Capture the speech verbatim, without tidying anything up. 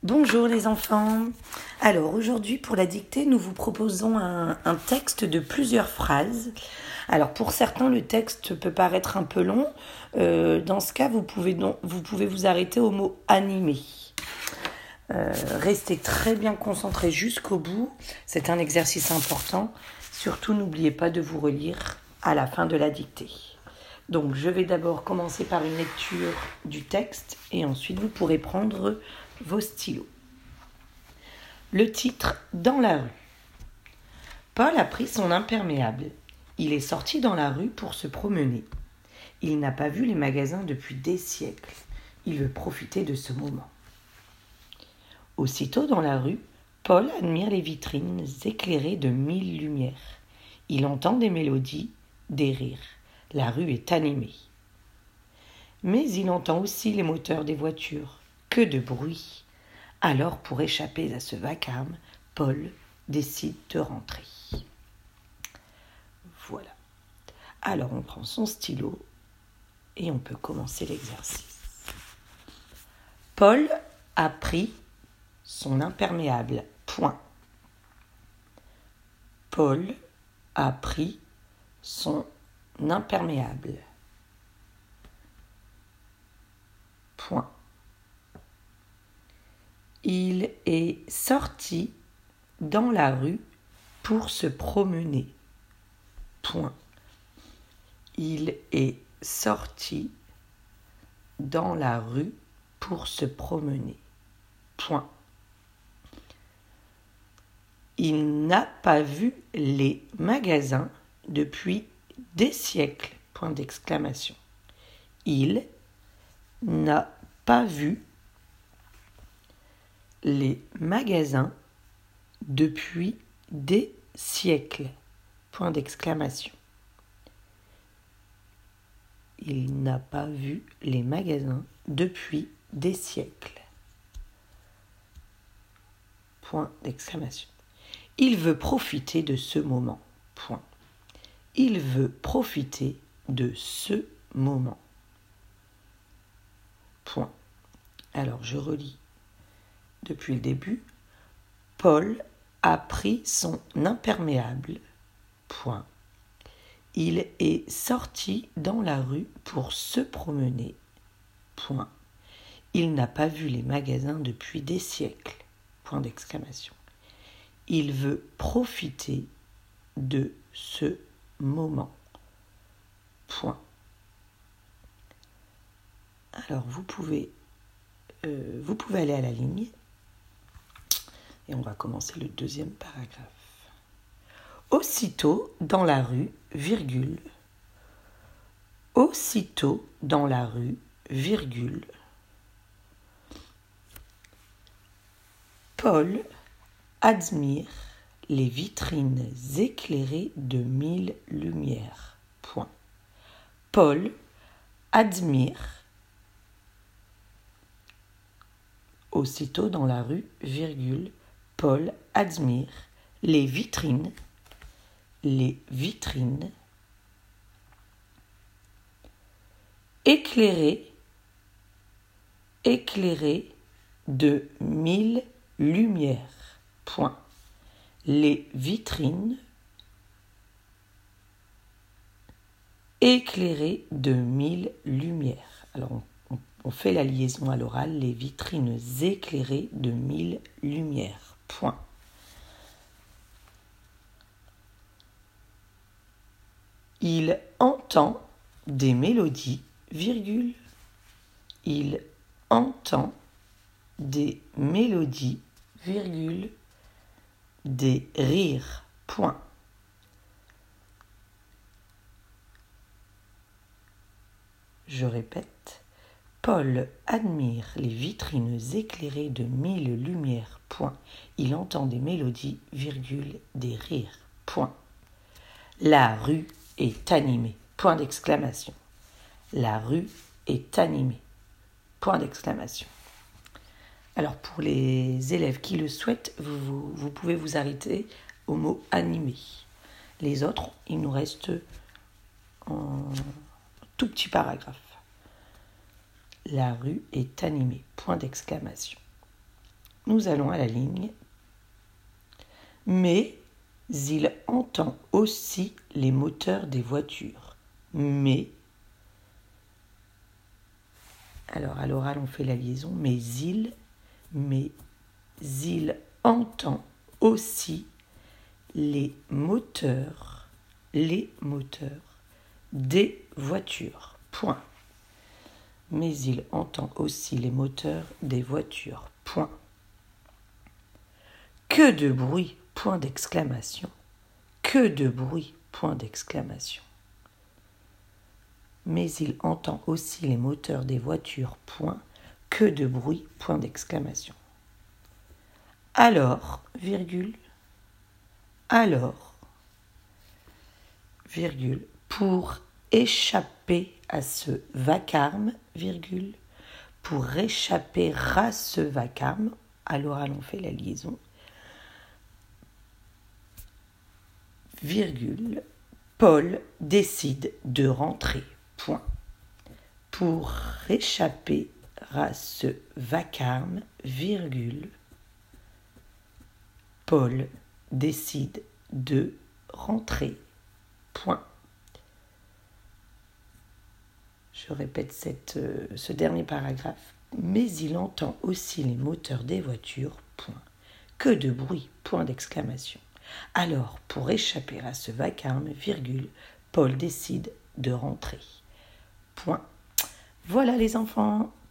Bonjour les enfants. Alors aujourd'hui pour la dictée, nous vous proposons un, un texte de plusieurs phrases. Alors pour certains, le texte peut paraître un peu long. Euh, dans ce cas, vous pouvez, donc, vous pouvez vous arrêter au mot animé. Euh, restez très bien concentrés jusqu'au bout. C'est un exercice important. Surtout, n'oubliez pas de vous relire à la fin de la dictée. Donc je vais d'abord commencer par une lecture du texte et ensuite vous pourrez prendre vos stylos. Le titre « Dans la rue ». Paul a pris son imperméable. Il est sorti dans la rue pour se promener. Il n'a pas vu les magasins depuis des siècles. Il veut profiter de ce moment. Aussitôt dans la rue, Paul admire les vitrines éclairées de mille lumières. Il entend des mélodies, des rires. La rue est animée. Mais il entend aussi les moteurs des voitures. Que de bruit! Alors, pour échapper à ce vacarme, Paul décide de rentrer. Voilà. Alors, on prend son stylo et on peut commencer l'exercice. Paul a pris son imperméable. Point. Paul a pris son imperméable. Point. Il est sorti dans la rue pour se promener. Point. Il est sorti dans la rue pour se promener. Point. Il n'a pas vu les magasins depuis des siècles. Point d'exclamation. Il n'a pas vu les magasins depuis des siècles. Point d'exclamation. Il n'a pas vu les magasins depuis des siècles. Point d'exclamation. Il veut profiter de ce moment. Point. Il veut profiter de ce moment. Point. Alors, je relis depuis le début. Paul a pris son imperméable. Point. Il est sorti dans la rue pour se promener. Point. Il n'a pas vu les magasins depuis des siècles. Point d'exclamation. Il veut profiter de ce moment. Point. Alors, vous pouvez, euh, vous pouvez aller à la ligne. Et on va commencer le deuxième paragraphe. Aussitôt dans la rue, virgule. Aussitôt dans la rue, virgule. Paul admire les vitrines éclairées de mille lumières. Point. Paul admire aussitôt dans la rue, virgule. Paul admire les vitrines, les vitrines éclairées, éclairées de mille lumières. Point. Les vitrines éclairées de mille lumières. Alors, on, on, on fait la liaison à l'oral, les vitrines éclairées de mille lumières. Point. Il entend des mélodies, virgule. Il entend des mélodies, virgule, des rires. Point. Je répète. Paul admire les vitrines éclairées de mille lumières. Point. Il entend des mélodies, virgule, des rires. Point. La rue est animée. Point d'exclamation. La rue est animée. Point d'exclamation. Alors pour les élèves qui le souhaitent, vous, vous, vous pouvez vous arrêter au mot animé. Les autres, il nous reste un tout petit paragraphe. La rue est animée. Point d'exclamation. nous allons à la ligne. Mais il entend aussi les moteurs des voitures. Mais, alors à l'oral on fait la liaison, mais il, mais il entend aussi les moteurs, les moteurs des voitures. Point. Mais il entend aussi les moteurs des voitures. Point. Que de bruit, point d'exclamation. Que de bruit, point d'exclamation. Mais il entend aussi les moteurs des voitures. Point. Que de bruit, point d'exclamation. Alors, virgule, alors, virgule, pour échapper à ce vacarme, virgule, pour échapper à ce vacarme, à l'oral on fait la liaison, virgule, Paul décide de rentrer, point. Pour échapper à ce vacarme, virgule, Paul décide de rentrer, point. Je répète cette, euh, ce dernier paragraphe. Mais il entend aussi les moteurs des voitures, point. Que de bruit, point d'exclamation. Alors, pour échapper à ce vacarme, virgule, Paul décide de rentrer, point. Voilà les enfants.